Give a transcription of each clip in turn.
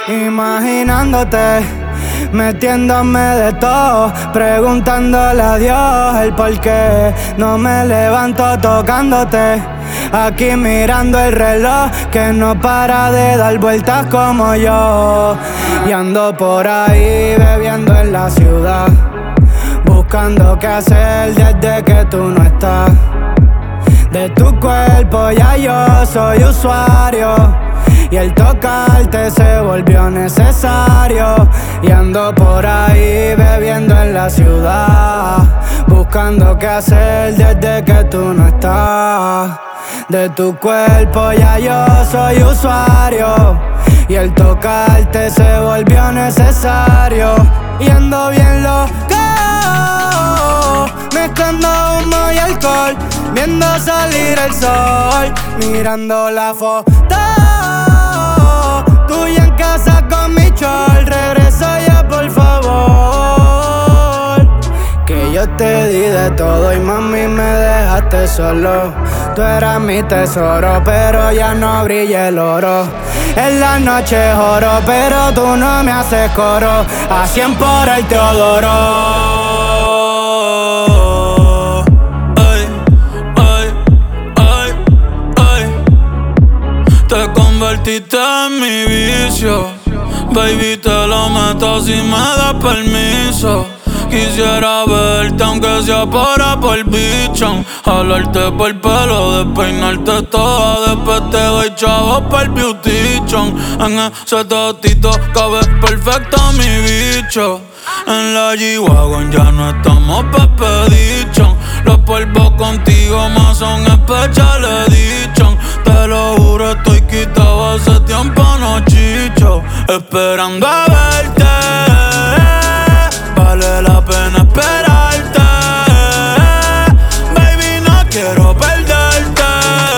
Imaginándote, metiéndome de todo, preguntándole a Dios el por qué no me levanto tocándote. Aquí mirando el reloj que no para de dar vueltas como yo. Y ando por ahí bebiendo en la ciudad, buscando qué hacer desde que tú no estás. De tu cuerpo ya yo soy usuario, y el tocarte se volvió necesario. Y ando por ahí bebiendo en la ciudad, buscando qué hacer desde que tú no estás. De tu cuerpo ya yo soy usuario, y el tocarte se volvió necesario. Y ando bien loco, mezclando humo y alcohol, viendo salir el sol, mirando la foto tuya en casa con mi chol. Regresa ya por favor, que yo te di de todo y mami me dejaste solo. Tú eras mi tesoro, pero ya no brilla el oro. En la noche oro, pero tú no me haces coro. A 100 por el Teodoro. Ay, ay, ay, ay. Te convertiste en mi vicio. Baby, te lo meto si me das permiso. Quisiera verte aunque sea por bichón, jalarte por el pelo, despeinarte toda. Después te doy chavos por el beautichon. En ese totito cabe perfecto mi bicho. En la G-Wagon ya no estamos pepedichon. Los polvos contigo más son special edition. Te lo juro, estoy quitado hace tiempo, no chicho. Esperando a verte, vale la pena esperarte. Baby, no quiero perderte.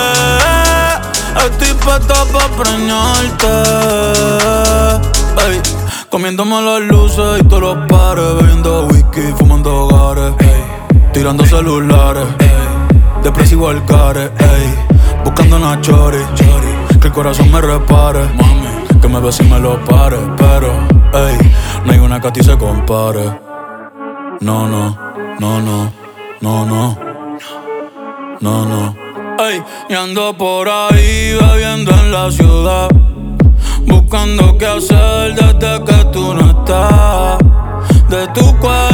Estoy puesto pa' preñarte. Ey, comiéndome las luces y todos los pares, bebiendo whisky, fumando hogares, tirando celulares, depresivo al care, buscando una chori, que el corazón me repare, mami, que me bese y me lo pare. Pero, no hay una que a ti se compare. No, no, no, no, no, no, no, no. Y ando por ahí bebiendo en la ciudad, buscando qué hacer desde que tú no estás. De tu cuerpo